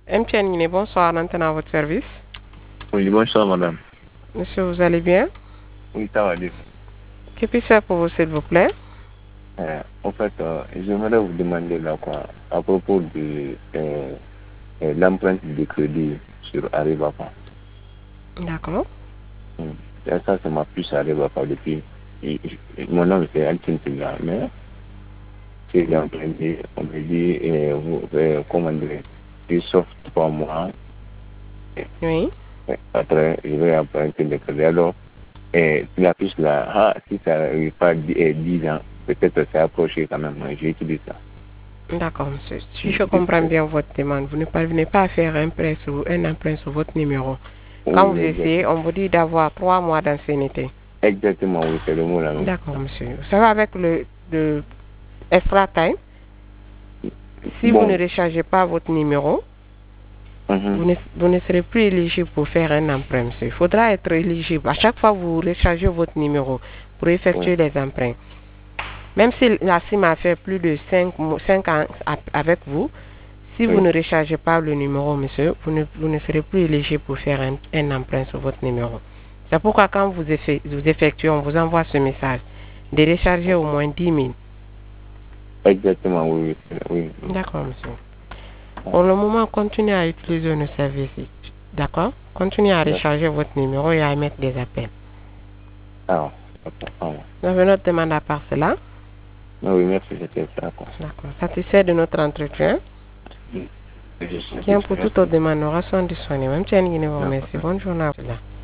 MTN Guinée, bonsoir, Nantan à votre service. Oui, bonsoir madame. Monsieur, vous allez bien? Oui, ça va bien. Que puis-je faire pour vous, s'il vous plaît? En fait, j'aimerais vous demander là quoi, à propos de l'empreinte de crédit sur Arrivapa. D'accord. Ça, c'est ma puce Arrivapa depuis. Mon nom c'est Altine Tiga, mais j'ai emprunté, on me dit, comment dire, sauf 3 mois. Oui. Après, je vais emprunter le crédit. Alors, la puce là, si ça n'arrive pas 10 ans, peut-être c'est approché quand même. J'ai utilisé ça. D'accord, monsieur. Si je comprends bien votre demande, vous ne parvenez pas à faire un emprunt sur votre numéro. Quand vous Oui, essayez, exactement. on vous dit d'avoir 3 mois d'ancienneté. Exactement, oui, c'est le mot là. D'accord, monsieur. Vous savez, avec le extra time, si vous ne Bon, rechargez pas votre numéro, mhm, vous ne serez plus éligible pour faire un emprunt, monsieur. Il faudra être éligible. À chaque fois, vous rechargez votre numéro pour oui, effectuer les emprunts. Même si la SIM a fait plus de 5 ans avec vous, si vous oui, ne rechargez pas le numéro, monsieur, vous ne serez plus éligible pour faire un emprunt sur votre numéro. C'est pourquoi quand vous effectuez, on vous envoie ce message de recharger au moins 10 000. exactement, oui, oui, oui. D'accord, monsieur. Pour le moment, continuez à utiliser nos services. D'accord? Continuez à D'accord. recharger votre numéro et à émettre des appels. Ah, d'accord. Ah, ouais. Vous avez une autre demande à part cela? Ah oui, merci, c'était ça, quoi. D'accord. Satisfait de notre entretien? Oui, je suis Bien, pour satisfait, toute autre merci. demande, nous restons disponibles. Même si vous D'accord. remercie. Bonne journée à vous.